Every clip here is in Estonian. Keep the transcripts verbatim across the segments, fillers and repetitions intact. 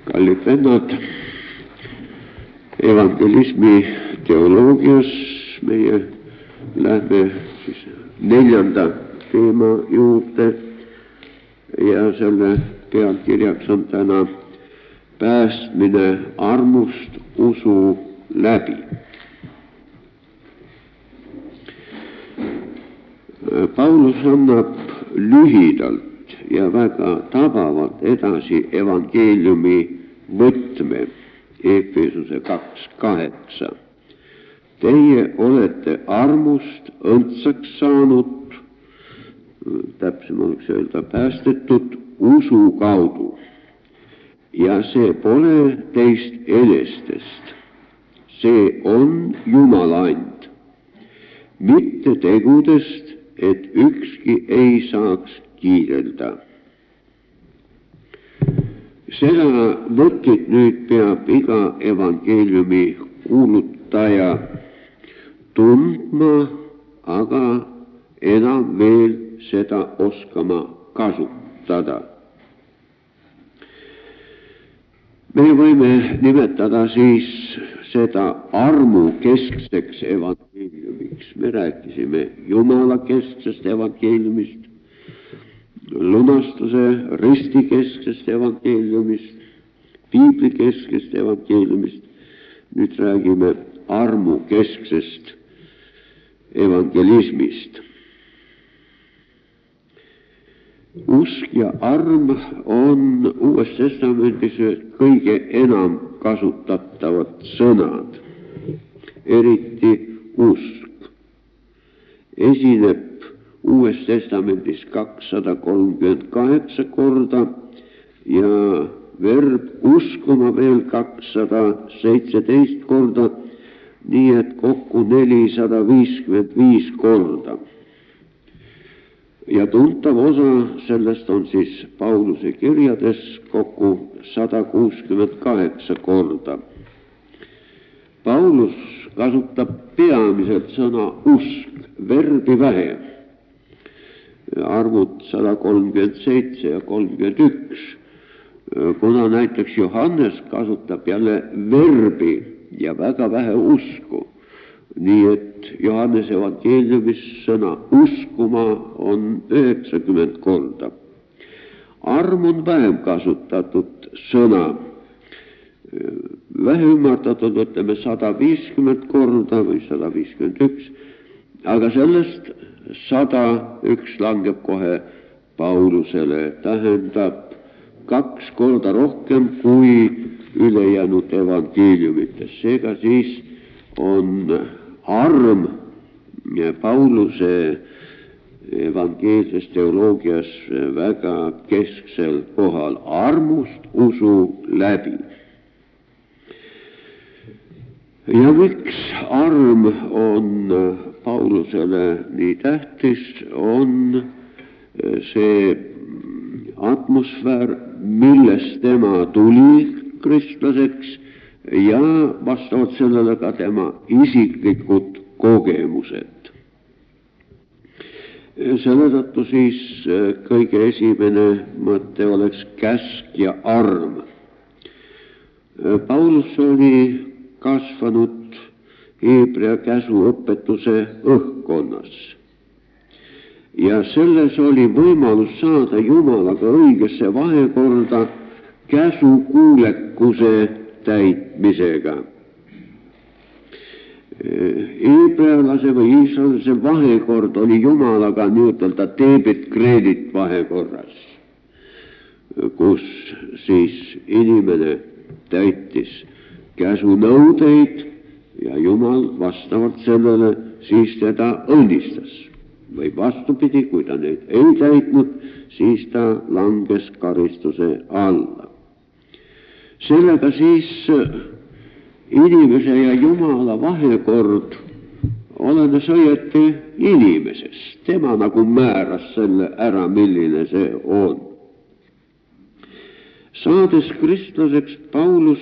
Kallid vennad, evangelismi teoloogias meie lähme siis neljanda teema juurde ja selle pealkirjaks on täna päästmine armust usu läbi. Paulus annab lühidalt ja väga tabavalt edasi evangeeliumi võtme Efesuse kaks kaheksa. Teie olete armust õndsaks saanud, täpsem oleks öelda päästetud usu kaudu. Ja see pole teist enestest. See on Jumala and, mitte tegudest, et ükski ei saaks kiirelda. Seda mõtlit nüüd peab iga evangeeliumi kuulutaja tundma, aga enam veel seda oskama kasutada. Me võime nimetada siis seda armukeskseks evangeeliumiks. Me rääkisime Jumala kesksest evangeeliumist, lunastuse ristikesksest evangeeliumist, piiblikesksest evangeeliumist. Nüüd räägime armukesksest evangelismist. Usk ja arm on Uues Testamendis kõige enam kasutatavad sõnad, eriti usk. Esineb Uues Testamendis kakssada kolmkümmend kaheksa korda ja verb uskuma veel kakssada seitseteist korda, nii et kokku nelisada viiskümmend viis korda. Ja tuntav osa sellest on siis Pauluse kirjades kokku sada kuuskümmend kaheksa korda. Paulus kasutab peamiselt sõna usk, verbi vähe. Arvud sada kolmkümmend seitse ja kolmkümmend üks, kuna näiteks Johannes kasutab jälle verbi ja väga vähe usku. Nii et Johannese evangeeliumis sõna uskuma on üheksakümmend korda. Arm on vähem kasutatud sõna. Vähe ümardatud, ütleme sada viiskümmend korda või sada viiskümmend üks, aga sellest sada üks langeb kohe Paulusele, tähendab kaks korda rohkem kui ülejäänud evangeeliumites. Seega siis on arm Pauluse evangeelses teoloogias väga kesksel kohal, armust usu läbi. Ja miks arm on Paulusele nii tähtis, on see atmosfäär, millest tema tuli kristlaseks, ja vastavalt sellele ka tema isiklikud kogemused. Selle tõttu siis kõige esimene mõte oleks käsk ja arm. Paulus oli kasvanud Hebrea käsuõpetuse õhkkonnas. Ja selles oli võimalus saada Jumalaga õigesse vahekorda käsukuulekuse täitmisega. Hebrealase või iisraelase vahekord oli Jumalaga nii-ütelda debit-kredit vahekorras, kus siis inimene täitis käsunõudeid ja Jumal vastavalt sellele siis teda õnnistas. Või vastupidi, kui ta neid ei täitnud, siis ta langes karistuse alla. Sellega siis inimese ja Jumala vahekord olenes õieti inimesest. Tema nagu määras selle ära, milline see on. Saades kristlaseks, Paulus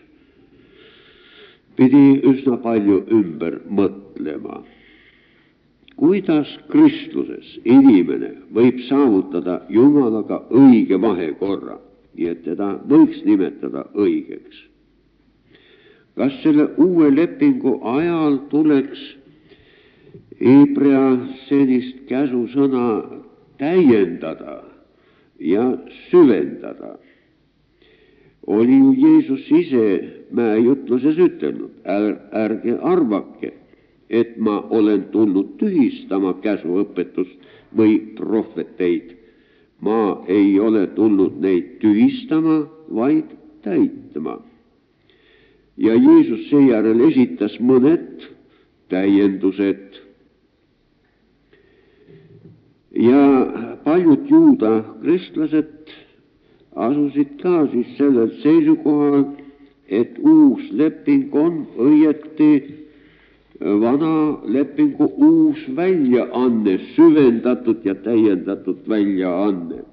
pidi üsna palju ümber mõtlema. Kuidas Kristuses inimene võib saavutada Jumalaga õige vahekorra? nii et teda võiks nimetada õigeks. Kas selle uue lepingu ajal tuleks Hebrea senist käsusõna täiendada ja süvendada? Oli ju Jeesus ise mäejutluses ütelnud, är, ärge arvake, et ma olen tulnud tühistama käsuõpetust või prohveteid. Ma ei ole tulnud neid tühistama, vaid täitma. Ja Jeesus seejärel esitas mõned täiendused. Ja paljud juuda kristlased asusid ka siis sellel seisukohal, et uus leping on õieti vana lepingu uus väljaanne, süvendatud ja täiendatud väljaanne.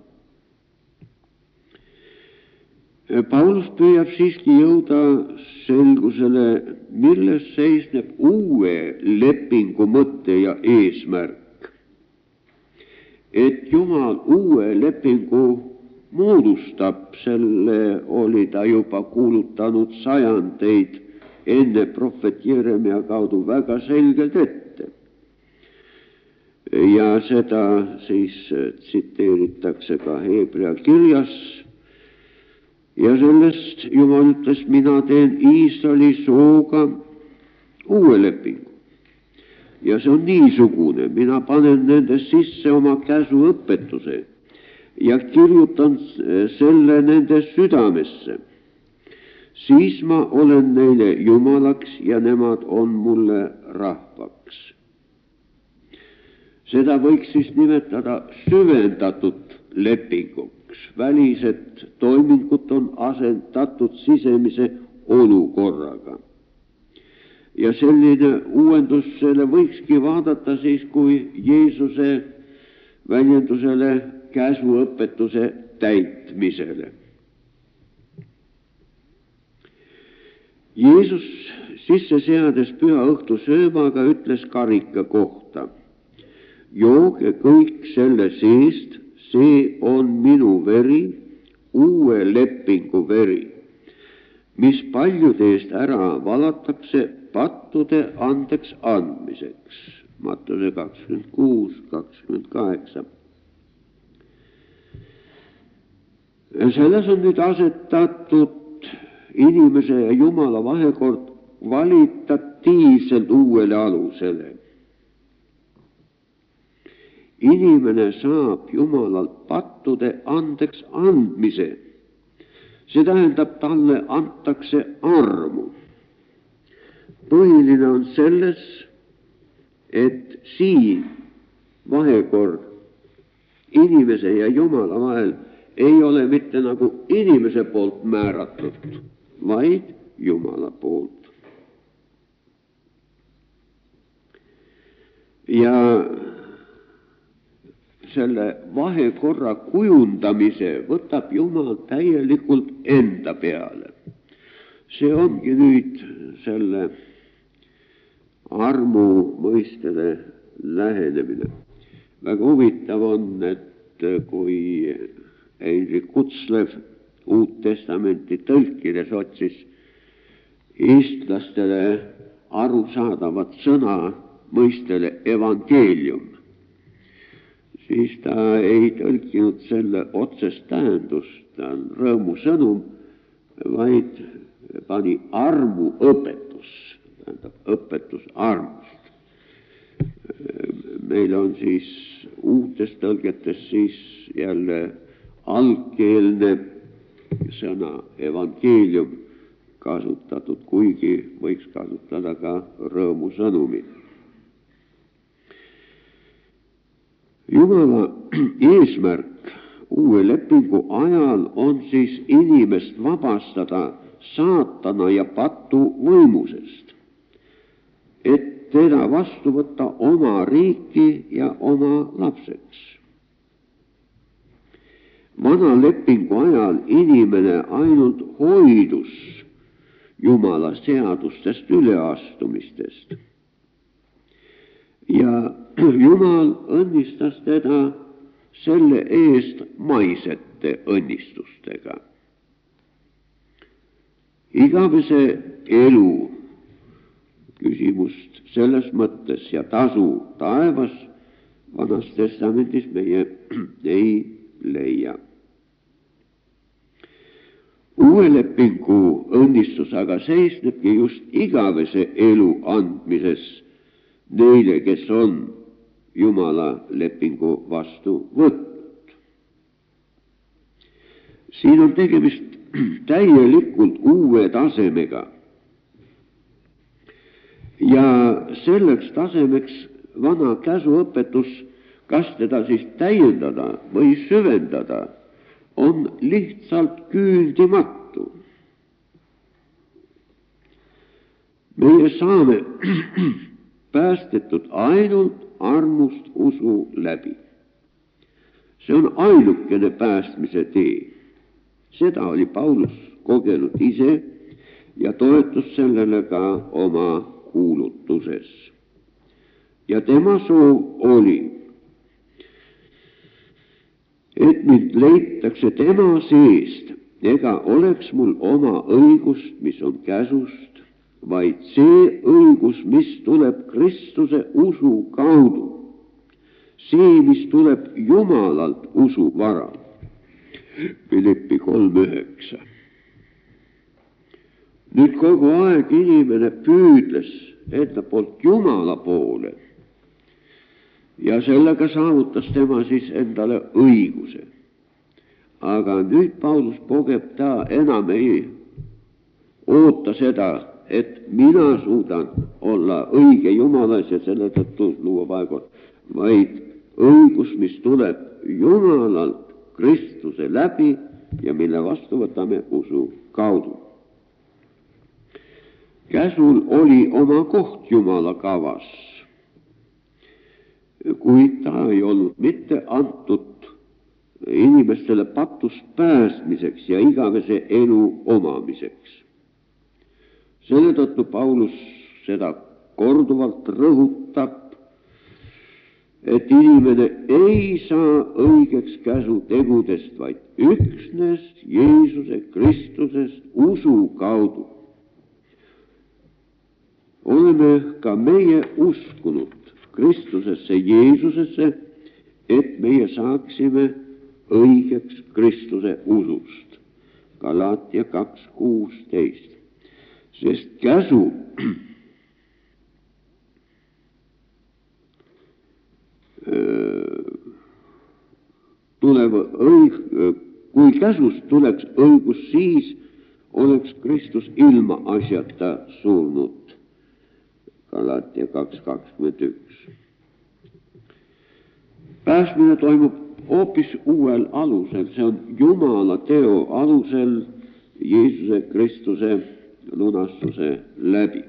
Paulus püüab siiski jõuda selgusele, milles seisneb uue lepingu mõte ja eesmärk. Et Jumal uue lepingu moodustab, selle oli ta juba kuulutanud sajandeid enne prohvet Jeremia kaudu väga selgelt ette. Ja seda siis tsiteeritakse ka Hebrea kirjas. Ja sellest Jumal ütles, mina teen Iisraeli sooga uue lepingu. Ja see on niisugune, mina panen nende sisse oma käsuõpetuse ja kirjutan selle nende südamesse. Siis ma olen neile Jumalaks ja nemad on mulle rahvaks. Seda võiks siis nimetada süvendatud lepinguks. Välised toimingud on asendatud sisemise olukorraga. Ja selline uuendus selle võikski vaadata siis kui Jeesuse väljendusele käsuõpetuse täitmisele. Jeesus sisse seades püha õhtu söömaga ütles karika kohta, jooge kõik selle seest, see on minu veri, uue lepingu veri, mis paljude eest ära valatakse pattude andeks andmiseks. Mattuse kakskümmend kuus, kakskümmend kaheksa. Selles on nüüd asetatud inimese ja Jumala vahekord kvalitatiivselt uuele alusele. Inimene saab Jumalalt pattude andeks andmise. See tähendab, talle antakse armu. Põhiline on selles, et siin vahekord inimese ja Jumala vahel ei ole mitte nagu inimese poolt määratud, vaid Jumala poolt. Ja selle vahekorra kujundamise võtab Jumal täielikult enda peale. See ongi nüüd selle armu mõistele lähenemine. Väga huvitav on, et kui Heinrich Kutzlev Uut Testamenti tõlkides otsis eestlastele arusaadavat sõna mõistele evangeelium, siis ta ei tõlkinud selle otsest tähendust, ta on rõõmusõnum, vaid pani armu õpetus, tähendab õpetus armust. Meil on siis uutes tõlgetes siis jälle algkeelne sõna evangeelium kasutatud, kuigi võiks kasutada ka rõõmusõnumit. Jumala eesmärk uue lepingu ajal on siis inimest vabastada saatana ja patu võimusest, et teda vastu võtta oma riiki ja oma lapseks. Vana lepingu ajal inimene ainult hoidus Jumala seadustest üleastumistest. Ja Jumal õnnistas teda selle eest maisete õnnistustega. igavese elu küsimust selles mõttes ja tasu taevas Vanas Testamendis meie ei leia. Uue lepingu õnnistus aga seisnebki just igavese elu andmises neile, kes on Jumala lepingu vastu võtnud. Siin on tegemist täielikult uue tasemega. Ja selleks tasemeks vana käsuõpetus, kas teda siis täiendada või süvendada, on lihtsalt küündimatu. Meie saame päästetud ainult armust usu läbi. See on ainukene päästmise tee. Seda oli Paulus kogenud ise ja toetus sellele ka oma kuulutuses. Ja tema soov oli, et mind leitakse tema seest, ega oleks mul oma õigust, mis on käsust, vaid see õigus, mis tuleb Kristuse usu kaudu, see, mis tuleb Jumalalt usu varal. Filippi kolm üheksa. Nüüd kogu aeg inimene püüdles enda poolt Jumala poole ja sellega saavutas tema siis endale õiguse. Aga nüüd Paulus pogeb, ta enam ei oota seda, et mina suudan olla õige Jumalas ja selle tõttu luua vaekord, vaid õigus, mis tuleb Jumalalt Kristuse läbi ja mille vastu võtame usu kaudu. Käsul oli oma koht Jumala kavas, kuid ta ei olnud mitte antud inimestele patust päästmiseks ja igavese elu omamiseks. Selle tõttu Paulus seda korduvalt rõhutab, et inimene ei saa õigeks käsu tegudest, vaid üksnes Jeesuse Kristusest usu kaudu. Oleme ka meie uskunud Kristusesse, Jeesusesse, et meie saaksime õigeks Kristuse usust. Galaatia kaks kuusteist. Sest käsu tuleb õig, kui käsust tuleks õigus, siis oleks Kristus ilma asjata surnud. Galaatia kaks kakskümmend üks. Päästmine toimub hoopis uuel alusel, see on Jumala teo alusel Jeesuse Kristuse lunastuse läbi.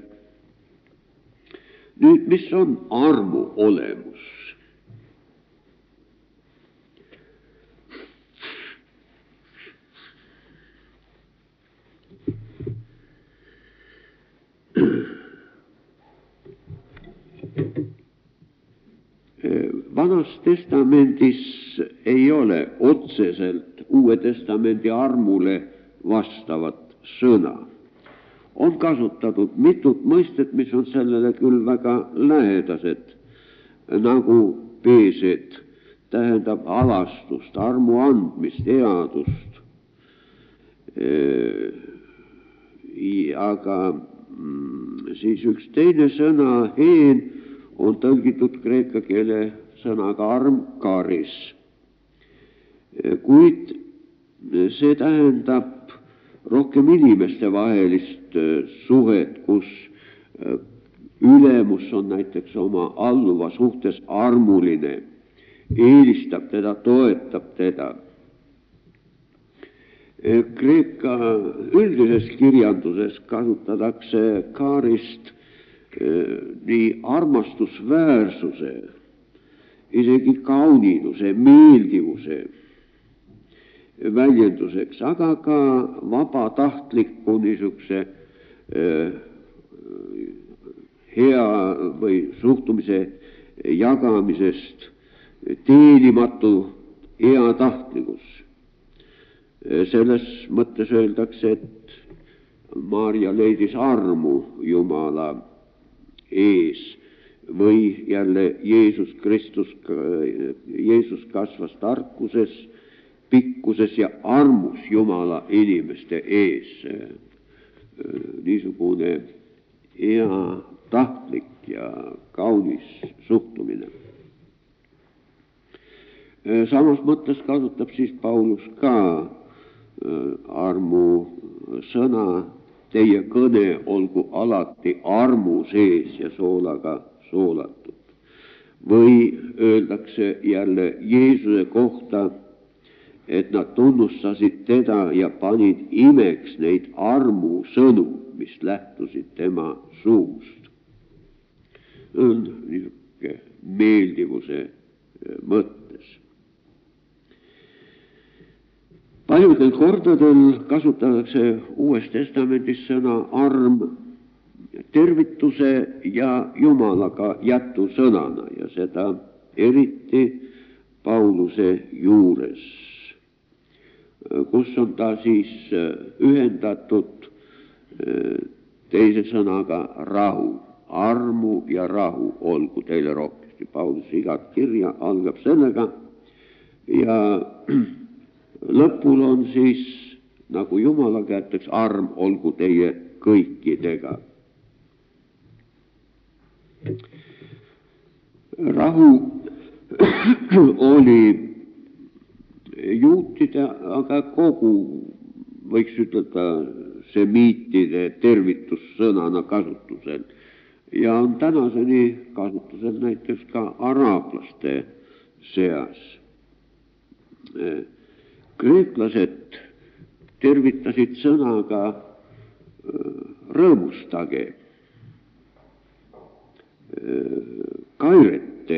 Nüüd, mis on armu olemus? Vanas testamendis ei ole otseselt Uue testamendi armule vastavat sõna. On kasutatud mitut mõistet, mis on sellele küll väga lähedased, nagu peesed, tähendab avastust, armu andmist, headust. Aga siis üks teine sõna, heen, on tõlgitud kreeka keele sõnaga arm, karis. Kuid see tähendab rohkem inimeste vahelist suhet, kus ülemus on näiteks oma alluva suhtes armuline, eelistab teda, toetab teda. Kreeka üldises kirjanduses kasutatakse kaarist nii armastusväärsuse, isegi kauninuse, meeldivuse väljenduseks, aga ka vabatahtliku niisuguse hea või suhtumise jagamisest teenimatu heatahtlikkus. Selles mõttes öeldakse, et Maarja leidis armu Jumala ees või jälle Jeesus Kristus, Jeesus kasvas tarkuses, pikkuses ja armus Jumala inimeste ees. Niisugune hea, tahtlik ja kaunis suhtumine. Samas mõttes kasutab siis Paulus ka armu sõna, teie kõne olgu alati armu sees ja soolaga soolatud. Või öeldakse jälle Jeesuse kohta, et nad tunnustasid teda ja panid imeks neid armu sõnu, mis lähtusid tema suust. On niisugune meeldivuse mõttes. Paljudel kordadel kasutatakse Uues Testamendis sõna arm tervituse ja Jumalaga jätusõnana ja seda eriti Pauluse juures, kus on ta siis ühendatud teise sõnaga rahu, armu ja rahu olgu teile rohkesti. Pauluse igat kirja algab sellega ja lõpul on siis, nagu Jumala kätteks, arm olgu teie kõikidega. Rahu oli juutide, aga kogu, võiks ütelda, semiitide tervitussõnana kasutusel ja on tänaseni kasutusel näiteks ka araablaste seas. Kreeklased tervitasid sõnaga rõõmustage, kairete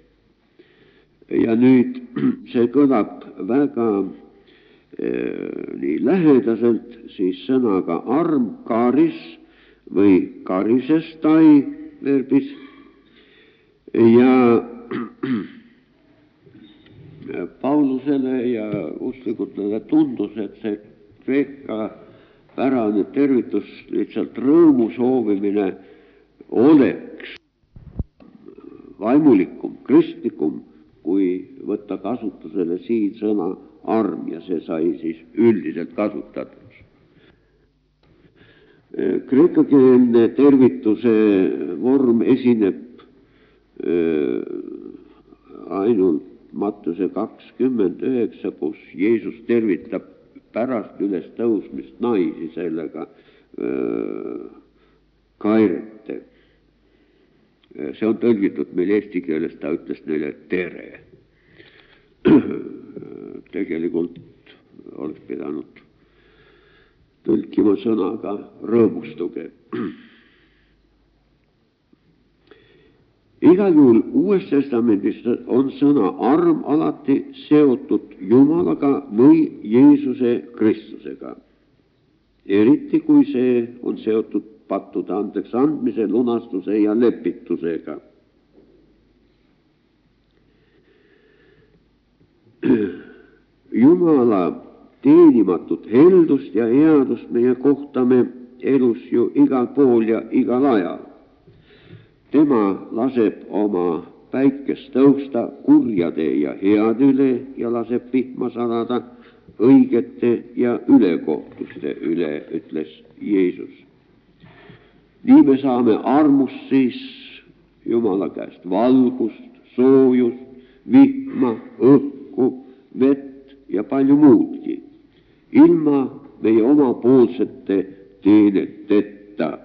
ja nüüd see kõlab väga nii lähedaselt siis sõnaga arm, karis või karisestai verbis ja Paulusele ja usklikutele tundus, et see kreeka pärane tervitus, lihtsalt rõõmu soovimine oleks vaimulikum, kristlikum, kui võtta kasutusele siin sõna arm ja see sai siis üldiselt kasutatud. Kreekakeelne tervituse vorm esineb ainult Mattuse kakskümmend üheksa, kus Jeesus tervitab pärast üles tõusmist naisi sellega öö, kairete. See on tõlgitud meil eesti keeles, ta ütles neile tere. Tegelikult oleks pidanud tõlkima sõnaga rõõmustuge. Igal juhul Uues Testamendis on sõna arm alati seotud Jumalaga või Jeesuse Kristusega. Eriti kui see on seotud pattude andeks andmise, lunastuse ja lepitusega. Jumala teenimatut heldust ja headust meie kohtame elus ju igal pool ja igal ajal. Tema laseb oma päikest tõusta kurjade ja heade üle ja laseb vihma salada õigete ja ülekohtuste üle, ütles Jeesus. Nii me saame armust siis Jumala käest valgust, soojust, vihma, õhku, vett ja palju muudki, ilma meie omapoolsete teeneteta.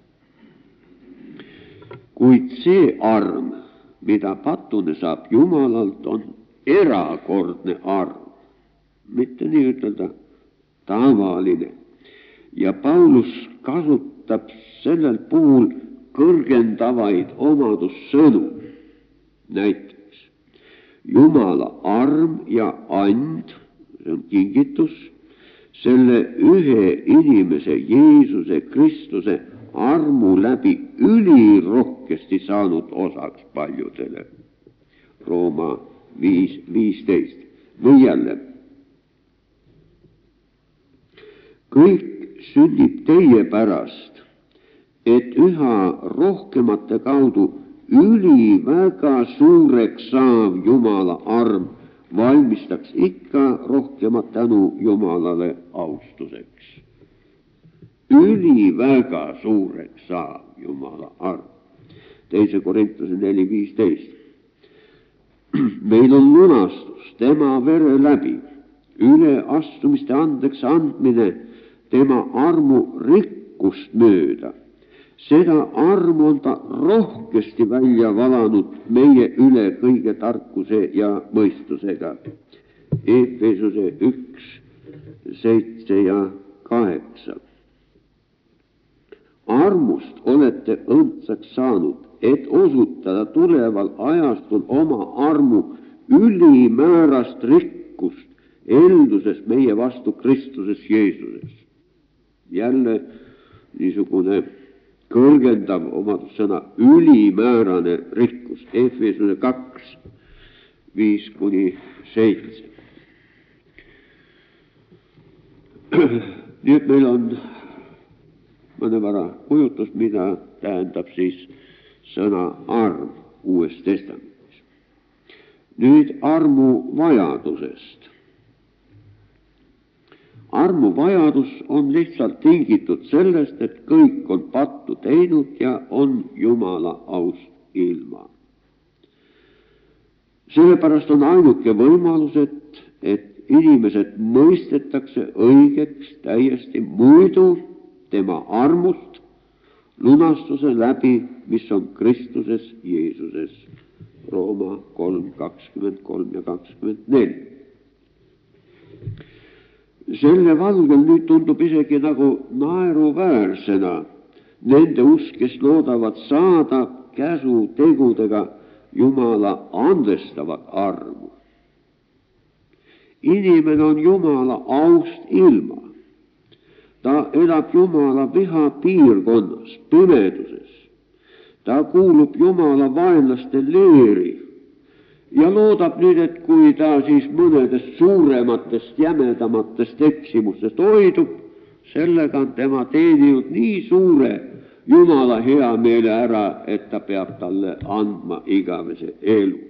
Kuid see arm, mida patune saab Jumalalt, on erakordne arm, mitte nii ütelda tavaline. Ja Paulus kasutab sellel puhul kõrgendavaid omadussõnu. Näiteks Jumala arm ja and, see on kingitus, selle ühe inimese Jeesuse Kristuse armu läbi ülirohkesti saanud osaks paljudele. Rooma viis viisteist. Või jälle, kõik sünnib teie pärast, et üha rohkemate kaudu üliväga suureks saav Jumala arm valmistaks ikka rohkemat tänu Jumalale austuseks. Üliväga suureks saav Jumala arm. teise Korintuse neli viisteist. Meil on lunastus tema vere läbi, üleastumiste andeks andmine tema armu rikkust mööda. Seda armu on ta rohkesti välja valanud meie üle kõige tarkuse ja mõistusega. Efesuse üks, seitse ja kaheksa. Armust olete õndsaks saanud, et osutada tuleval ajastul oma armu ülimäärast rikkust elduses meie vastu Kristuses Jeesuses. Jälle niisugune kõrgendav omadussõna, ülimäärane rikkus. Efesuse kaks, viis kuni seitse. Nüüd meil on mõnevõrra kujutus, mida tähendab siis sõna arm Uues Testamendis. Nüüd armu vajadusest. Armu vajadus on lihtsalt tingitud sellest, et kõik on pattu teinud ja on Jumala aust ilma. Sellepärast on ainuke võimalus, et, et inimesed mõistetakse õigeks täiesti muidu tema armust lunastuse läbi, mis on Kristuses Jeesuses. Rooma kolm, kakskümmend kolm ja kakskümmend neli. Selle valgel nüüd tundub isegi nagu naeruväärsena nende usk, kes loodavad saada käsu tegudega Jumala andestavat armu. Inimene on Jumala aust ilma. Ta elab Jumala viha piirkonnas, pimeduses. Ta kuulub Jumala vaenlaste leeri ja loodab nüüd, et kui ta siis mõnedest suurematest, jämedamatest eksimustest hoidub, sellega on tema teeninud nii suure Jumala hea meele ära, et ta peab talle andma igavese elu.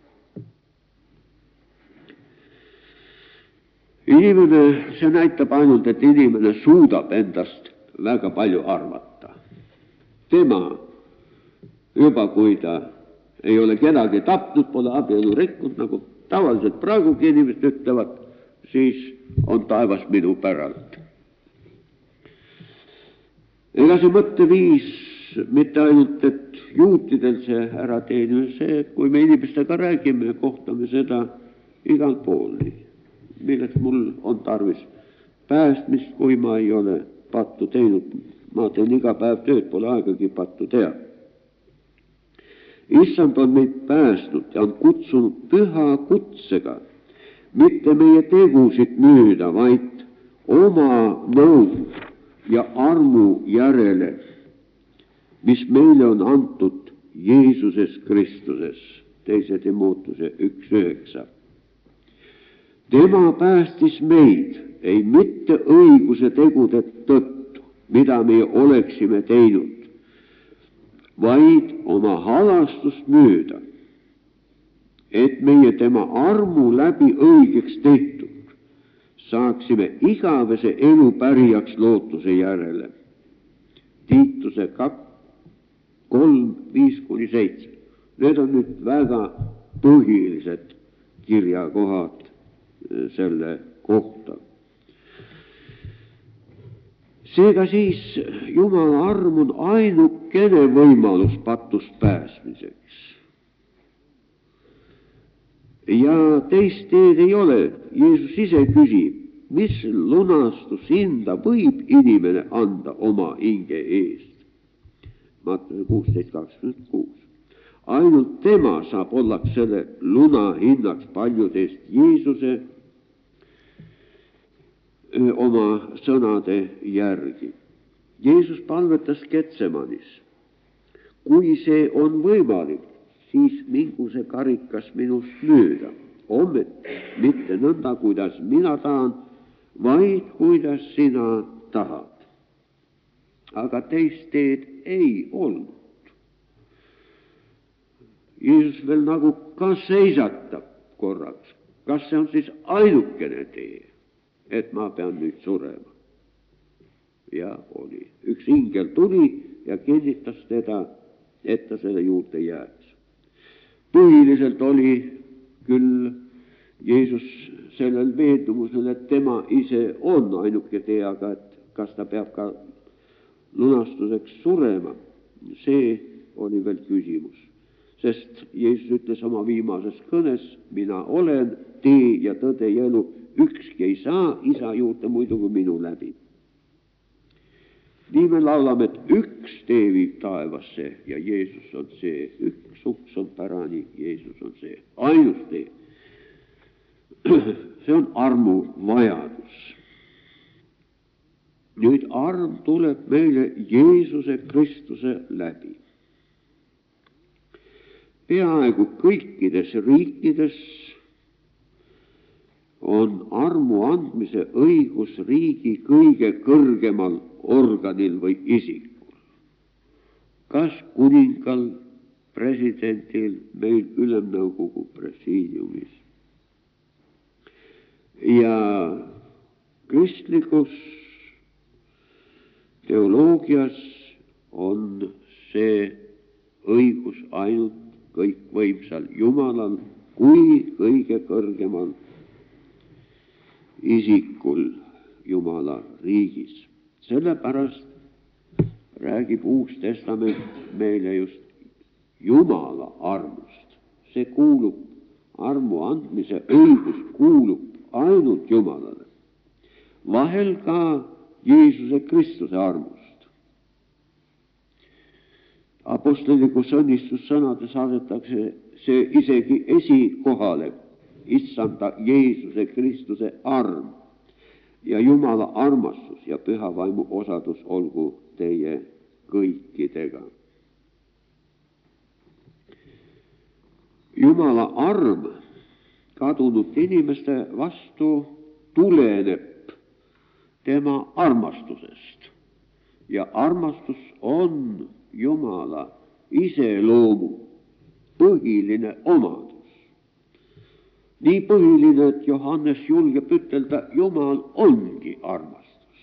Inimene, see näitab ainult, et inimene suudab endast väga palju arvata. Tema, juba kui ta ei ole kedagi tapnud, pole abielu rikkunud, nagu tavaliselt praegugi inimesed ütlevad, siis on taevas minu päralt. Ega see mõtteviis mitte ainult, et juutidel see ära teenib, see, et kui me inimestega räägime, kohtame seda igal pool. Milleks mul on tarvis päästmist, kui ma ei ole pattu teinud. Ma teen iga päev tööd, pole aegagi pattu teha. Issand on meid päästnud ja on kutsunud püha kutsega, mitte meie tegusid müüda, vaid oma nõu ja armu järele, mis meile on antud Jeesuses Kristuses. teise Timootuse üks üheksa. Tema päästis meid ei mitte õiguse tegude tõttu, mida me oleksime teinud, vaid oma halastust mööda, et meie tema armu läbi õigeks tehtud saaksime igavese elu pärijaks lootuse järele. Tiituse kolm, viis kuni seitse. Need on nüüd väga põhilised kirjakohad selle kohta. Seega siis Jumala arm on ainukene võimalus patust pääsmiseks. Ja teist teed ei ole. Jeesus ise küsib, mis lunastushinda võib inimene anda oma hinge eest. Mattuse kuusteist kakskümmend kuus. Ainult tema saab olla selle luna hinnaks paljudest Jeesuse oma sõnade järgi. Jeesus palvetas Getsemanis. Kui see on võimalik, siis mingu see karikas minust mööda. Ometi mitte nõnda, kuidas mina tahan, vaid kuidas sina tahad. aga teist teed ei olnud. Jeesus veel nagu ka seisatab korraks. Kas see on siis ainukene tee, et ma pean nüüd surema? Ja oli. Üks ingel tuli ja kinnitas teda, et ta selle juurde jääks. Põhiliselt oli küll Jeesus sellel veendumusel, et tema ise on ainuke tee, aga et kas ta peab ka lunastuseks surema, see oli veel küsimus. Sest Jeesus ütles oma viimases kõnes, mina olen tee ja tõde ja elu, ükski ei saa isa juurde muidu kui minu läbi. Nii me laulame, et üks tee viib taevasse ja Jeesus on see, üks uks on pärani, Jeesus on see, ainus tee. See on armu vajadus. Nüüd arm tuleb meile Jeesuse Kristuse läbi. Peaaegu kõikides riikides on armu andmise õigus riigi kõige kõrgemal organil või isikul. Kas kuningal, presidendil, meil ülemnõukogu presiidiumis. Ja kristlikus teoloogias on see õigus ainult kõikvõimsal Jumalal kui kõige kõrgemal isikul Jumala riigis. Sellepärast räägib Uus Testament meile just Jumala armust. See kuulub, armu andmise õigus kuulub ainult Jumalale. Vahel ka Jeesuse Kristuse armust. Apostolikus õnnistussõnades asetakse see isegi esikohale, issanda Jeesuse Kristuse arm ja Jumala armastus ja püha vaimu osadus olgu teie kõikidega. Jumala arm kadunud inimeste vastu tuleneb tema armastusest ja armastus on Jumala iseloomu põhiline omadus. Nii põhiline, et Johannes julgeb ütelda, Jumal ongi armastus.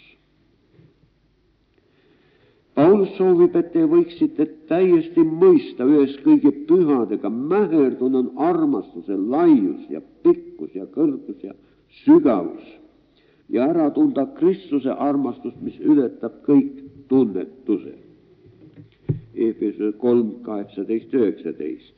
Paulus soovib, et te võiksite täiesti mõista ühes kõige pühadega mäherdun on armastuse laius ja pikkus ja kõrgus ja sügavus ja ära tunda Kristuse armastust, mis ületab kõik tunnetuse. Efesuse kolm, kaheksateist, üheksateist.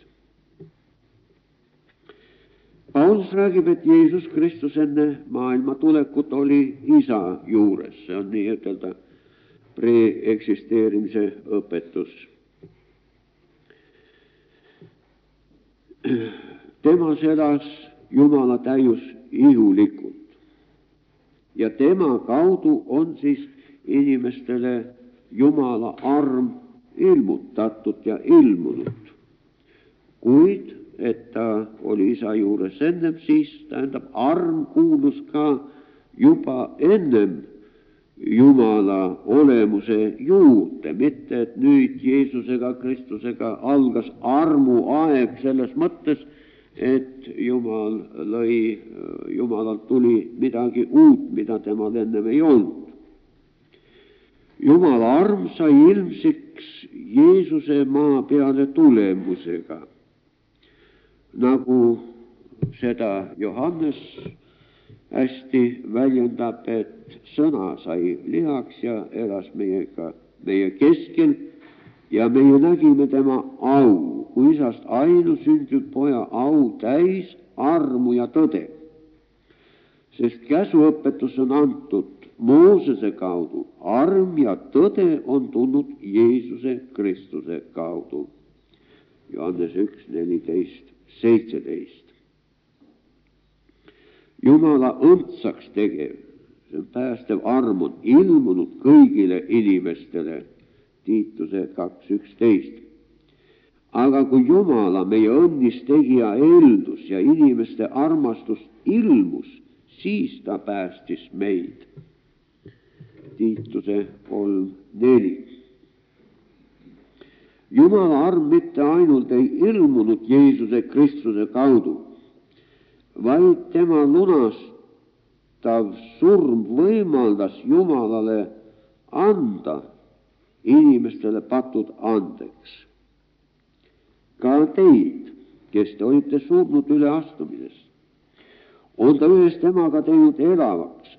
Paulus räägib, et Jeesus Kristus enne maailma tulekut oli isa juures. See on nii ütelda preeksisteerimise õpetus. Tema elas Jumala täius ihulikult. Ja tema kaudu on siis inimestele Jumala arm ilmutatud ja ilmunud. Kuid, et ta oli isa juures ennem, siis tähendab, arm kuulus ka juba ennem Jumala olemuse juurde, mitte et nüüd Jeesusega, Kristusega algas armuaeg selles mõttes, et Jumal lõi, Jumalalt tuli midagi uut, mida temal ennem ei olnud. Jumala arm sai ilmsiks Jeesuse maa peale tulemusega, nagu seda Johannes hästi väljendab, et sõna sai lihaks ja elas meiega, meie keskel ja meie nägime tema au, kui isast ainusündinud poja au täis armu ja tõde. Sest käsuõpetus on antud Moosese kaudu, arm ja tõde on tulnud Jeesuse Kristuse kaudu. Johannes üks, neliteist, seitseteist. Jumala õndsaks tegev, see on päästev arm on ilmunud kõigile inimestele, Tiituse kaks, üksteist. Aga kui Jumala, meie õnnistegija eeldus ja inimeste armastus ilmus, siis ta päästis meid. Tiituse kolm, neli. Jumala arm mitte ainult ei ilmunud Jeesuse Kristuse kaudu, vaid tema lunastav surm võimaldas Jumalale anda inimestele patud andeks. Ka teid, kes te olite surnud üle astumises, on ta ühes temaga teinud elavaks,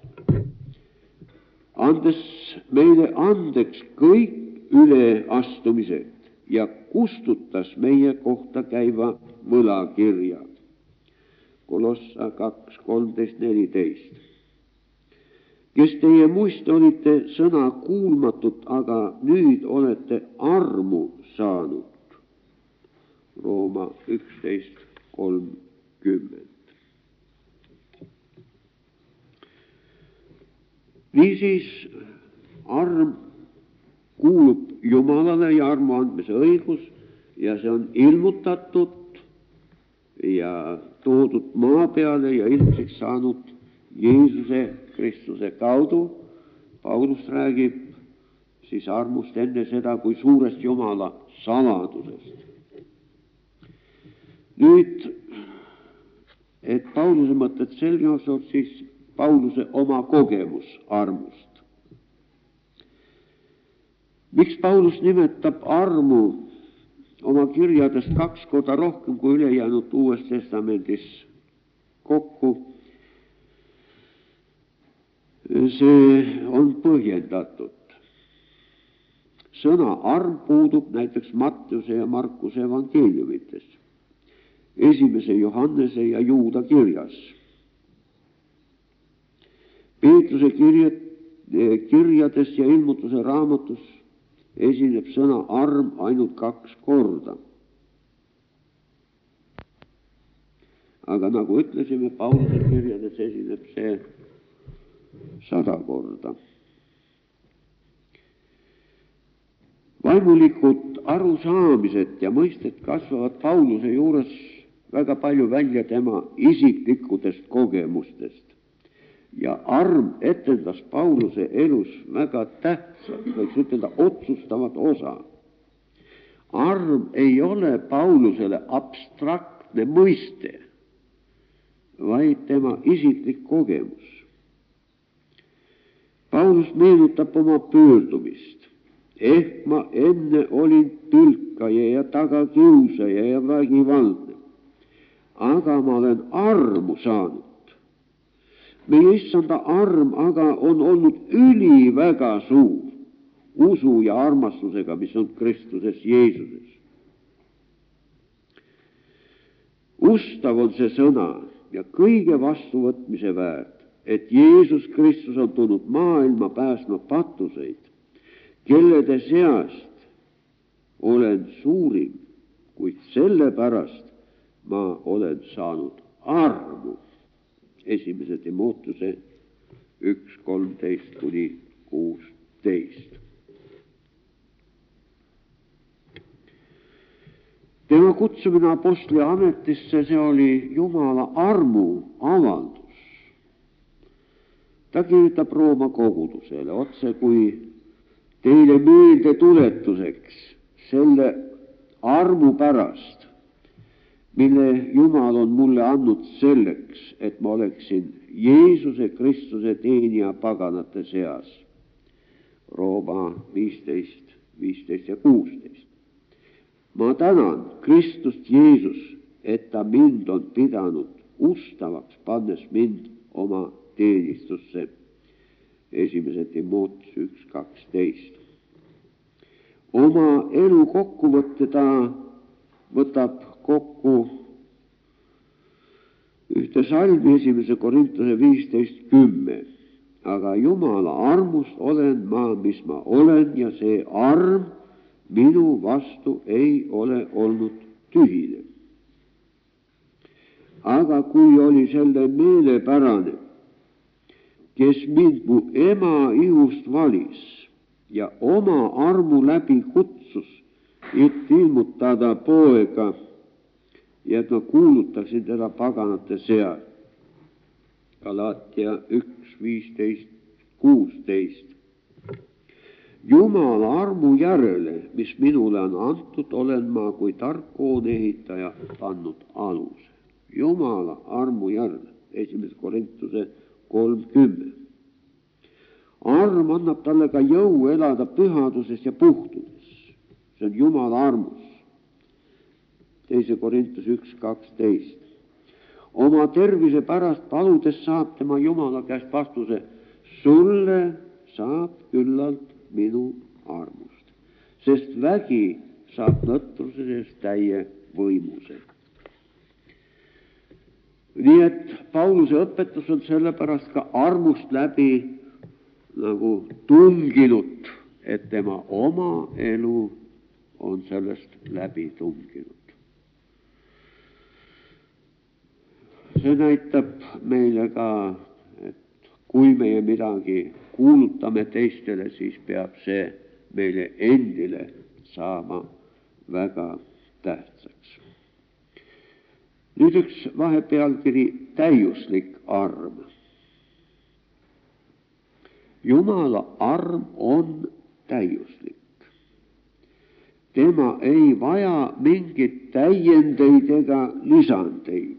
andes meile andeks kõik üleastumised ja kustutas meie kohta käiva võlakirja. Kolossa kaks, kolmteist, neliteist. Kes teie muist olite sõna kuulmatut, aga nüüd olete armu saanud. Rooma üksteist, kolmkümmend. Niisiis arm kuulub Jumalale ja armu andmise õigus ja see on ilmutatud ja toodud maa peale ja ilmseks saanud Jeesuse Kristuse kaudu. Paulus räägib siis armust enne seda kui suurest Jumala saladusest. Nüüd, et Pauluse mõtted selgemaks on, siis Pauluse oma kogemus armust. Miks Paulus nimetab armu oma kirjades kaks korda rohkem kui ülejäänud Uues Testamendis kokku? See on põhjendatud. Sõna arm puudub näiteks Mattiuse ja Markuse evangeeliumites, esimese Johannese ja Juuda kirjas. Peetruse kirjad, kirjades ja ilmutuse raamatus esineb sõna arm ainult kaks korda. Aga nagu ütlesime, Pauluse kirjades esineb see sada korda. Vaimulikud arusaamised ja mõisted kasvavad Pauluse juures väga palju välja tema isiklikudest kogemustest. Ja arm etendas Pauluse elus väga tähtsat, võiks ütelda otsustavat osa. Arm ei ole Paulusele abstraktne mõiste, vaid tema isiklik kogemus. Paulus meenutab oma pöördumist. Ehk ma enne olin tõlkaja ja tagakiusaja ja vägivaldne, aga ma olen armu saanud. Meie issanda arm aga on olnud üliväga suur usu ja armastusega, mis on Kristuses Jeesuses. Ustav on see sõna ja kõige vastuvõtmise väärt, et Jeesus Kristus on tulnud maailma päästma patuseid, kellede seast olen suurim, kuid sellepärast ma olen saanud armu. Esimese Timootuse üks, kolmteist kuni kuusteist. Tema kutsumine apostli ametisse, see oli Jumala armu avaldus. Ta kirjutab Rooma kogudusele otse kui teile meelde tuletuseks selle armu pärast, mille Jumal on mulle andnud selleks, et ma oleksin Jeesuse Kristuse teenija paganate seas. Rooma viisteist, viisteist ja kuusteist. Ma tänan Kristust Jeesus, et ta mind on pidanud ustavaks, pannes mind oma teenistusse. Esimese Timootuse üks, kaksteist. Oma elu kokkuvõtte ta võtab kokku ühte salmi esimese Korintuse viisteist, kümme. Aga Jumala armust olen ma, mis ma olen, ja see arm minu vastu ei ole olnud tühine. Aga kui oli selle meelepärane, kes mind mu ema ihust valis ja oma armu läbi kutsus, et ilmutada poega ja et ma kuulutaksin teda paganate seas. Galatia üks, viisteist, kuusteist. Jumala armu järele, mis minule on antud, olen ma kui tark hoonehitaja pannud aluse. Jumala armu järele, esimese Korintuse kolmkümmend. Arm annab talle ka jõu elada pühaduses ja puhtudes. See on Jumala armus. teise Korintuse üks kaksteist. Oma tervise pärast paludes saab tema Jumala käest vastuse: sulle saab küllalt minu armust, sest vägi saab nõtruse seest täie võimuse. Nii et Pauluse õpetus on sellepärast ka armust läbi nagu tunginud, et tema oma elu on sellest läbi tunginud. See näitab meile ka, et kui meie midagi kuulutame teistele, siis peab see meile endile saama väga tähtsaks. Nüüd üks vahepealkiri: täiuslik arm. Jumala arm on täiuslik. Tema ei vaja mingit täiendeid ega lisandeid.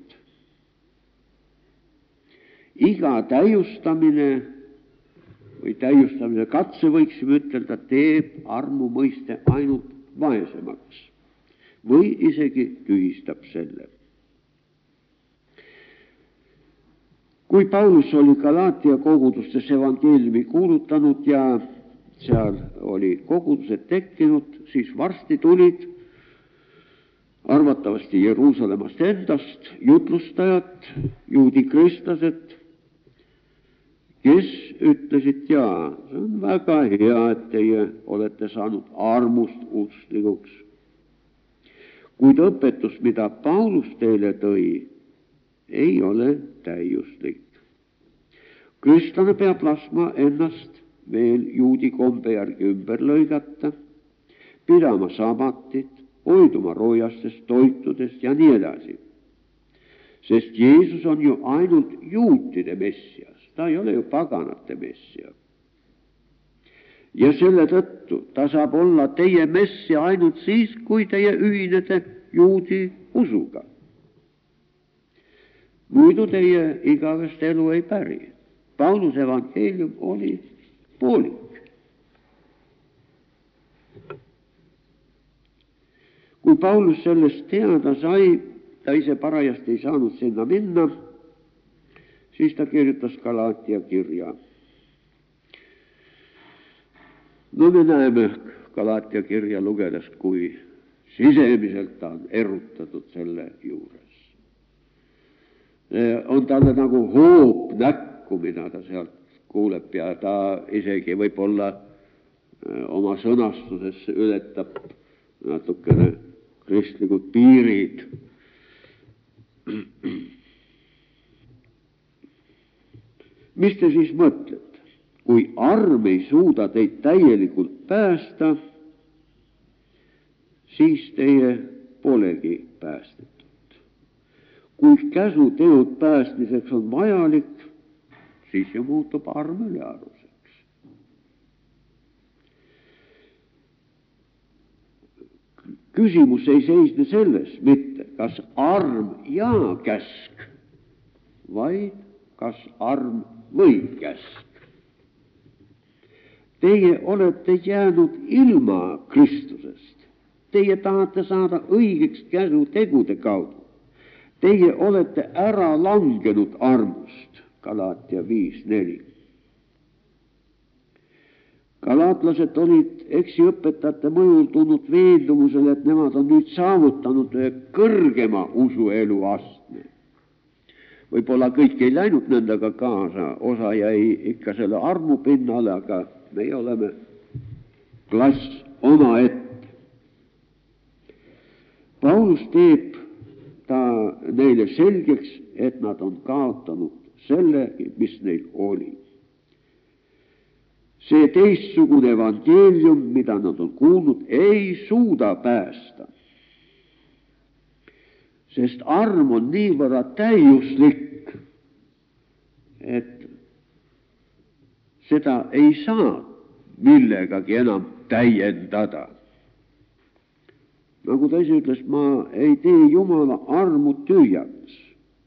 Iga täiustamine või täiustamise katse, võiksime ütelda, teeb armu mõiste ainult vaesemaks või isegi tühistab selle. Kui Paulus oli Galaatia kogudustes evangeeliumi kuulutanud ja seal oli kogudused tekkinud, siis varsti tulid arvatavasti Jeruusalemmast endast jutlustajad, juudi kristlased, kes ütlesid: jaa, see on väga hea, et teie olete saanud armust usklikuks. Kuid õpetus, mida Paulus teile tõi, ei ole täiuslik. Kristlane peab laskma ennast veel juudi kombe järgi ümber lõigata, pidama sabatit, hoiduma roojastest toitudest ja nii edasi. Sest Jeesus on ju ainult juutide messias. Ta ei ole ju paganate messia. Ja selle tõttu ta saab olla teie messia ainult siis, kui teie ühinete juudi usuga. Muidu teie igavest elu ei päri. Pauluse evangeelium oli poolik. Kui Paulus sellest teada sai, ta ise parajasti ei saanud sinna minna, siis ta kirjutas Galaatia kirja. No me näeme Galaatia kirja lugedes, kui sisemiselt ta on erutatud selle juures. On talle nagu hoop näkku, mida ta sealt kuuleb, ja ta isegi võib-olla oma sõnastuses ületab natukene kristlikud piirid. Mis te siis mõtlete? Kui arm ei suuda teid täielikult päästa, siis teie polegi päästetud. Kui käsuteod päästmiseks on vajalik, siis ju muutub arm ülearuseks. Küsimus ei seisne selles mitte, kas arm ja käsk, vaid kas arm või käsk. Teie olete jäänud ilma Kristusest. Teie tahate saada õigeks käsu tegude kaudu. Teie olete ära langenud armust. Galaatia viis neli. Galaatlased olid eksiõpetajate mõjul tulnud veendumusele, et nemad on nüüd saavutanud ühe kõrgema usuelu astme. Võib-olla kõik ei läinud nendega kaasa, osa jäi ikka selle armu pinnale, aga meie oleme klass oma ette. Paulus teeb ta neile selgeks, et nad on kaotanud selle, mis neil oli. See teistsugune evangeelium, mida nad on kuulnud, ei suuda päästa. Sest arm on niivõrra täiuslik, et seda ei saa millegagi enam täiendada. Nagu ta ise ütles, ma ei tee Jumala armu tühjaks.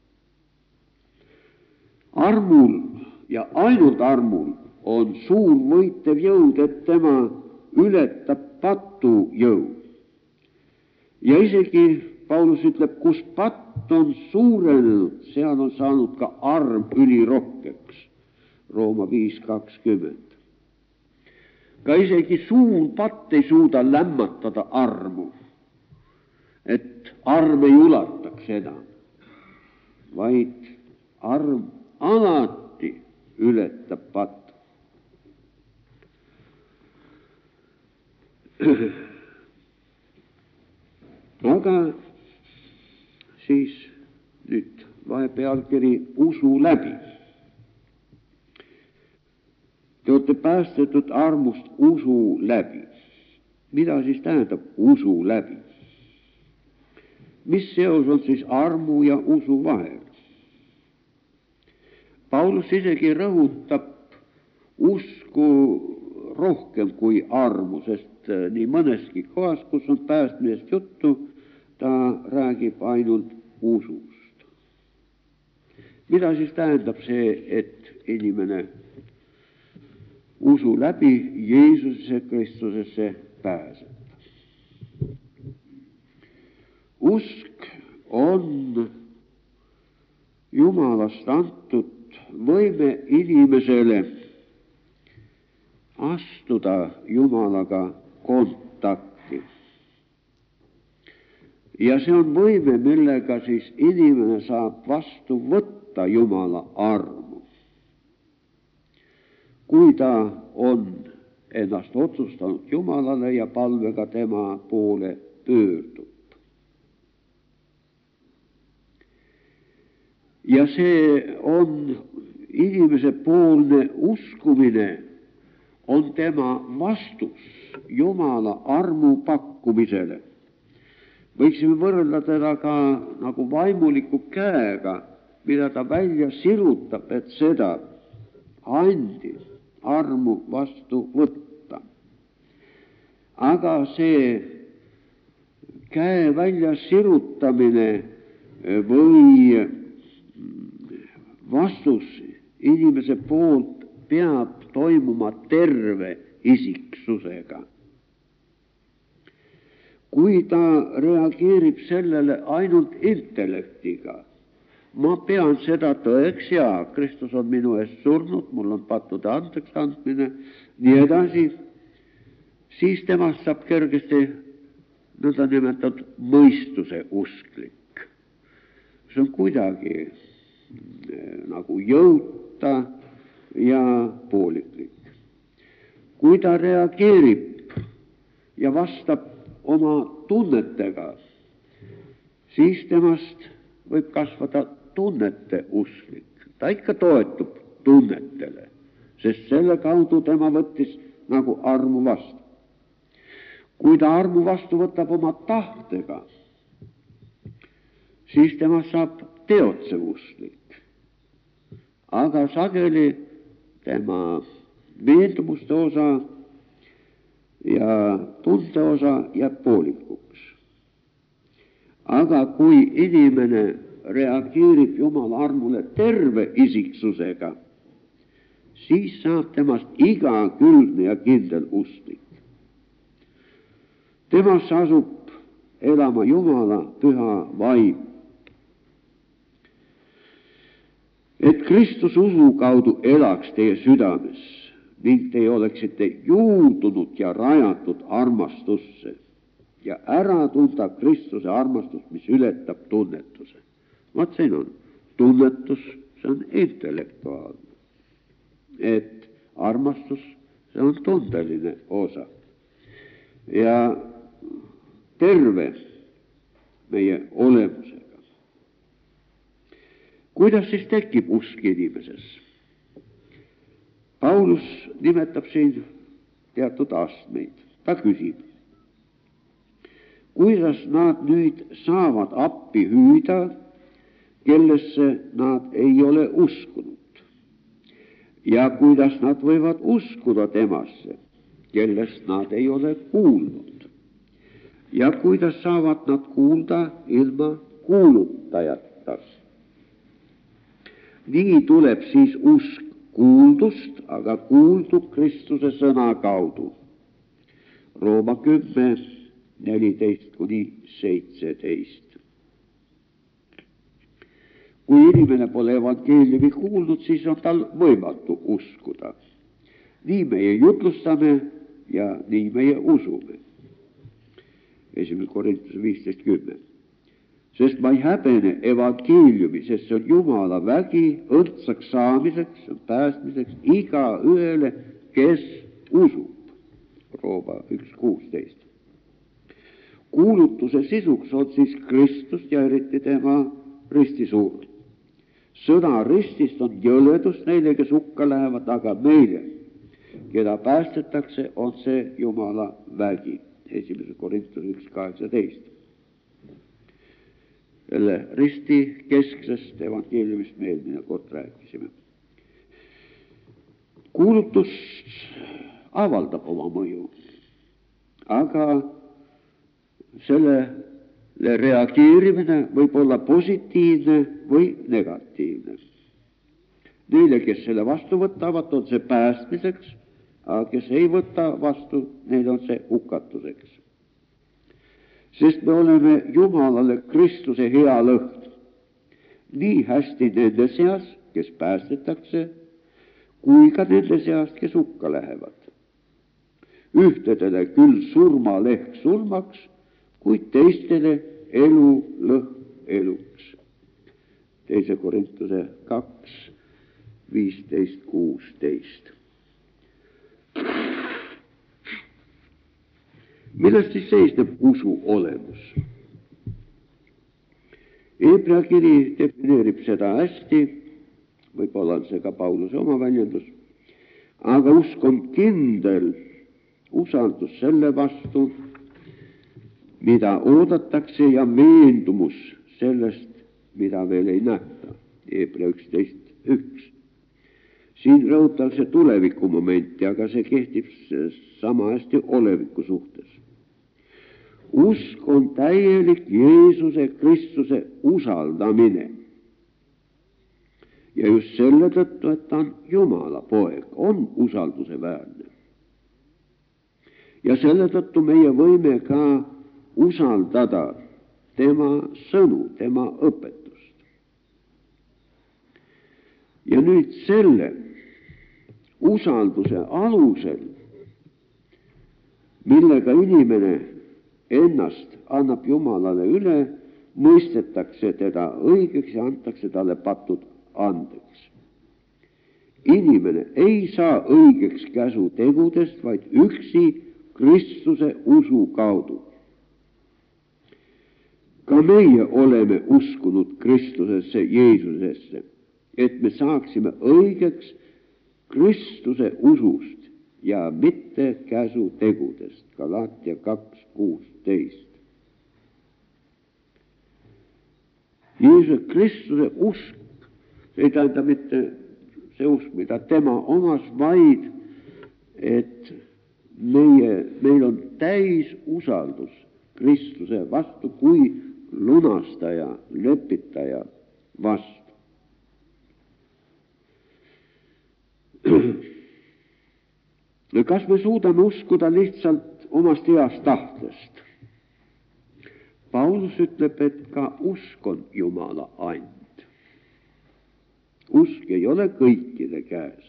Armul ja ainult armul on suur võitev jõud, et tema ületab patu jõud. Ja isegi Paulus ütleb, kus patt on suurenenud, seal on saanud ka arm ülirohkeks. Rooma viis kakskümmend. Ka isegi suur patt ei suuda lämmatada armu, et arm ei ulataks enam, vaid arm alati ületab pattu. Aga siis nüüd vahepealkiri usu läbi. Te olete päästetud armust usu läbi. Mida siis tähendab usu läbi? Mis seos on siis armu ja usu vahel? Paulus isegi rõhutab usku rohkem kui armu, sest nii mõneski kohas, kus on päästmisest juttu, ta räägib ainult usust. Mida siis tähendab see, et inimene usu läbi Jeesuse Kristusesse pääseb? Usk on Jumalast antud võime inimesele astuda Jumalaga kontakti. Ja see on võime, millega siis inimene saab vastu võtta Jumala armu. Kui ta on ennast otsustanud Jumalale ja palvega tema poole pöördub. Ja see on inimese poolne uskumine, on tema vastus Jumala armu pakkumisele. Võiksime võrrelda teda ka nagu vaimuliku käega, mida ta välja sirutab, et seda andi armu vastu võtta. Aga see käe välja sirutamine või vastus inimese poolt peab toimuma terve isiksusega. Kui ta reageerib sellele ainult intellektiga, ma pean seda tõeks ja Kristus on minu eest surnud, mul on pattude andeks andmine, nii edasi, siis temast saab kergesti nõnda nimetatud mõistuse usklik. See on kuidagi nagu jõuta ja pooliklik. Kui ta reageerib ja vastab oma tunnetega, siis temast võib kasvada tunnete usklik. Ta ikka toetub tunnetele, sest selle kaudu tema võttis nagu armu vastu. Kui ta armu vastu võtab oma tahtega, siis tema saab teotsev usklik. Aga sageli tema veendumuste osa ja tunde osa jääb poolikuks. Aga kui inimene reageerib Jumala armule terve isiksusega, siis saab temast igakülgne ja kindel usklik. Temast asub elama Jumala püha vaim. Et Kristus usu kaudu elaks teie südames ning teie oleksite juurdunud ja rajatud armastusse ja ära tunda Kristuse armastust, mis ületab tunnetuse. Vaat siin on tunnetus, see on intellektuaalne. Et armastus, see on tundeline osa. Ja terve meie olemusega. Kuidas siis tekib usk inimeses? Paulus nimetab siin teatud astmeid. Ta küsib, kuidas nad nüüd saavad appi hüüda, kellesse nad ei ole uskunud? Ja kuidas nad võivad uskuda temasse, kellest nad ei ole kuulnud. Ja kuidas saavad nad kuulda ilma kuulutajata? Nii tuleb siis usk kuuldust, aga kuuldu Kristuse sõna kaudu. Rooma kümme, neliteist kuni seitseteist. Kui inimene pole evangeeliumi kuulnud, siis on tal võimatu uskuda. Nii meie jutlustame ja nii meie usume. esimene Korintuse viisteist kümme. Sest ma ei häbene evangeeliumi, sest see on Jumala vägi õndsaks saamiseks, päästmiseks iga ühele, kes usub. Rooma üks kuusteist. Kuulutuse sisuks on siis Kristus ja eriti tema ristisuur. Sõna ristist on jõledus neile, kes hukka lähevad, aga meile, keda päästetakse, on see Jumala vägi. esimene Korintuse üks kaheksateist. Jälle risti kesksest evangeeliumist me eelmine kord rääkisime. Kuulutus avaldab oma mõju, aga sellele reageerimine võib olla positiivne või negatiivne. Neile, kes selle vastu võtavad, on see päästmiseks, aga kes ei võta vastu, neil on see hukatuseks. Sest me oleme Jumalale Kristuse hea lõhn, nii hästi nende seas, kes päästetakse, kui ka nende seast, kes hukka lähevad. Ühtedele küll surmaleht surmaks, kuid teistele elu lõhn eluks. teise Korintuse kaks, viisteist, kuusteist. Millest siis seisneb usu olemus? Hebra kiri defineerib seda hästi, võib-olla on see ka Pauluse oma väljendus, aga usk on kindel usaldus selle vastu, mida oodatakse ja veendumus sellest, mida veel ei nähta. Hebra üksteist üks. Siin rõhutakse tuleviku momenti, aga see kehtib sama hästi oleviku suhtes. Usk on täielik Jeesuse Kristuse usaldamine. Ja just selle tõttu, et ta on Jumala poeg, on usalduse väärne. Ja selle tõttu meie võime ka usaldada tema sõnu, tema õpetust. Ja nüüd selle usalduse alusel, millega inimene ennast annab Jumalale üle, mõistetakse teda õigeks ja antakse talle patud andeks. Inimene ei saa õigeks käsu tegudest, vaid üksi Kristuse usu kaudu. Ka meie oleme uskunud Kristusesse, Jeesusesse, et me saaksime õigeks Kristuse usust ja mitte käsu tegudest. Galatia kaks kuusteist. Jeesuse Kristuse usk, see ei tähenda mitte see usk, mida tema omas, vaid et meie, meil on täis usaldus Kristuse vastu kui lunastaja, lepitaja vastu. Kas me suudame uskuda lihtsalt omast heast tahtest? Paulus ütleb, et ka usk on Jumala and. Usk ei ole kõikide käes.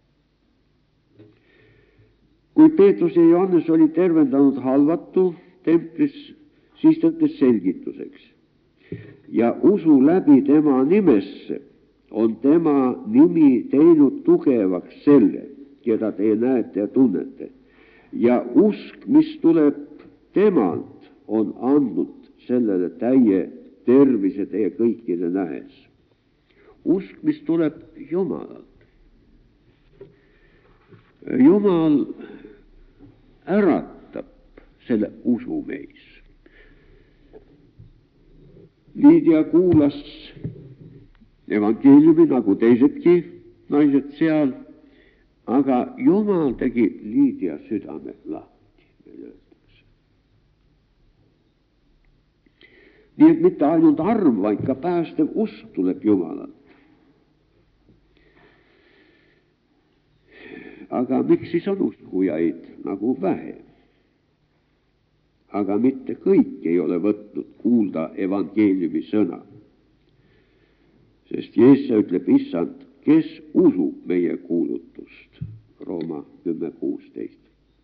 Kui Peetrus ja Johannes oli tervendanud halvatu templis, siis ta ütles selgituseks. Ja usu läbi tema nimesse on tema nimi teinud tugevaks selle, keda te näete ja tunnete. Ja usk, mis tuleb temalt, on andnud sellele täie tervise teie kõikide nähes. Usk, mis tuleb Jumalalt. Jumal äratab selle usu meis. Liidia kuulas evangeeliumi nagu teisedki naised seal Aga Jumal tegi Liidia südame lahti, meil öeldakse. Nii et mitte ainult arm, vaid ka päästev usk tuleb Jumalalt. Aga miks siis on uskujaid nagu vähe? Aga mitte kõik ei ole võtnud kuulda evangeeliumi sõna. Sest Jeesus ütleb, issand, kes usub meie kuulutust? Rooma kümme kuusteist.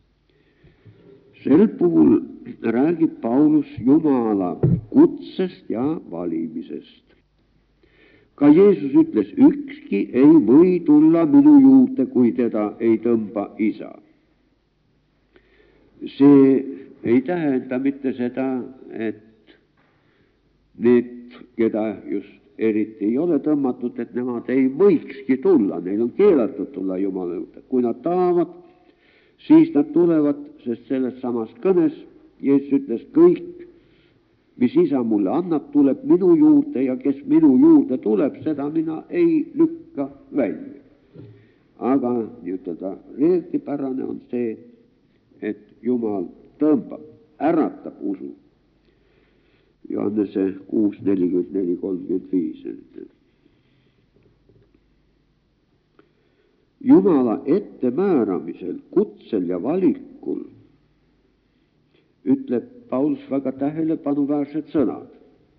Sel puhul räägib Paulus Jumala kutsest ja valimisest. Ka Jeesus ütles, ükski ei või tulla minu juurde, kui teda ei tõmba isa. See ei tähenda mitte seda, et need, keda just eriti ei ole tõmmatud, et nemad ei võikski tulla, neil on keelatud tulla Jumala juurde. Kui nad tahavad, siis nad tulevad, sest selles samas kõnes Jeesus ütles, kõik, mis isa mulle annab, tuleb minu juurde ja kes minu juurde tuleb, seda mina ei lükka välja. Aga nii-ütelda reeglipärane on see, et Jumal tõmbab, äratab usu. Johannese kuus nelikümmend neli kolmkümmend viis. Jumala ettemääramisel, kutsel ja valikul ütleb Paulus väga tähelepanuväärsed sõnad.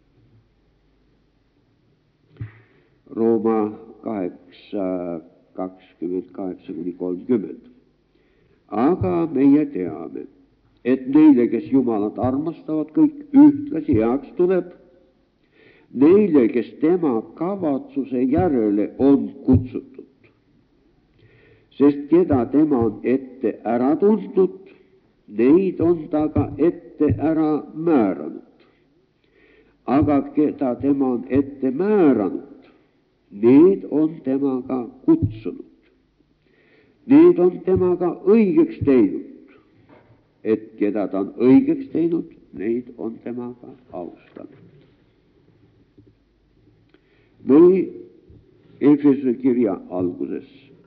Rooma kaheksa kakskümmend kaheksa kuni kolmkümmend. Aga meie teame, et neile, kes Jumalat armastavad, kõik ühtlasi heaks tuleb, neile, kes tema kavatsuse järele on kutsutud. Sest keda tema on ette ära tundnud, neid on ta ka ette ära määranud. Aga keda tema on ette määranud, need on temaga kutsunud. Need on temaga õigeks teinud. Et keda ta on õigeks teinud, neid on temaga austanud. Või Efesuse kirja alguses,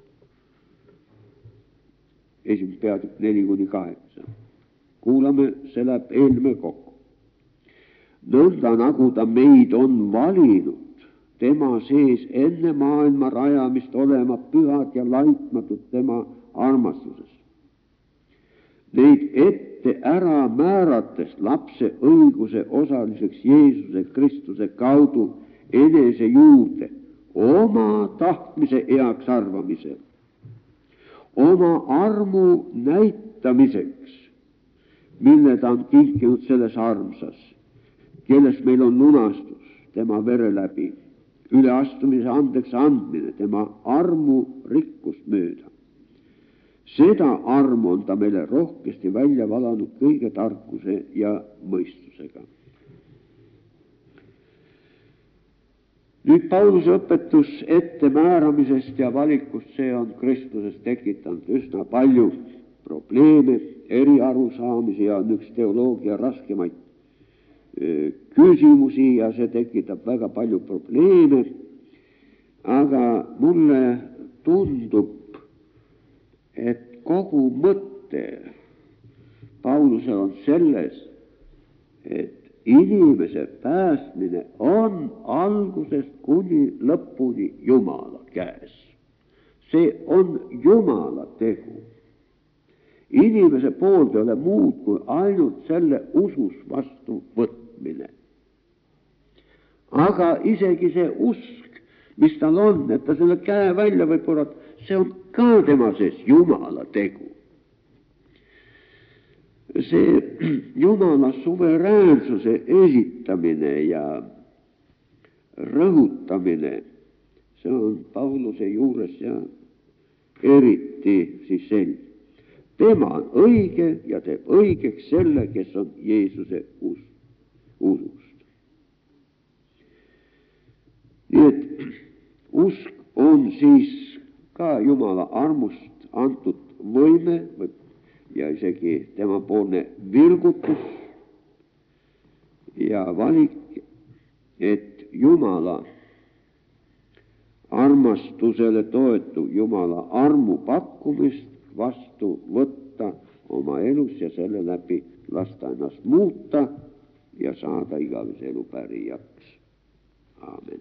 esimene peatükk neli kuni kaheksa. Kuulame, see läheb eelme kokku. Nõnda nagu ta meid on valinud, tema sees enne maailma rajamist olema pühad ja laitmatud tema armastuses. Neid ette ära määrates lapse õiguse osaliseks Jeesuse Kristuse kaudu enese juurde, oma tahtmise heaks arvamisel, oma armu näitamiseks, mille ta on kinkinud selles armsas, kelles meil on lunastus tema vere läbi, üleastumise andeks andmine tema armu rikkust mööda. Seda armu on ta meile rohkesti välja valanud kõige tarkuse ja mõistusega. Nüüd Pauluse õpetus ettemääramisest ja valikust, see on Kristuses tekitanud üsna palju probleeme, eriarusaamisi ja üks teoloogia raskemaid küsimusi ja see tekitab väga palju probleeme. Aga mulle tundub, et kogu mõte Paulusel on selles, et inimese päästmine on algusest kuni lõpuni Jumala käes. See on Jumala tegu. Inimese poolt ei ole muud kui ainult selle usus vastu võtmine. Aga isegi see usk, mis tal on, et ta selle käe välja võib purata, see on ka tema sees Jumala tegu. See Jumala suveräänsuse esitamine ja rõhutamine, see on Pauluse juures ja eriti siis selge. Tema on õige ja teeb õigeks selle, kes on Jeesuse us, usust. Nii et usk on siis ka Jumala armust antud võime ja isegi tema poolne virgutus ja valik, et Jumala armastusele toetu Jumala armu pakkumist vastu võtta oma elus ja selle läbi lasta ennast muuta ja saada igavese elu pärijaks. Aamen.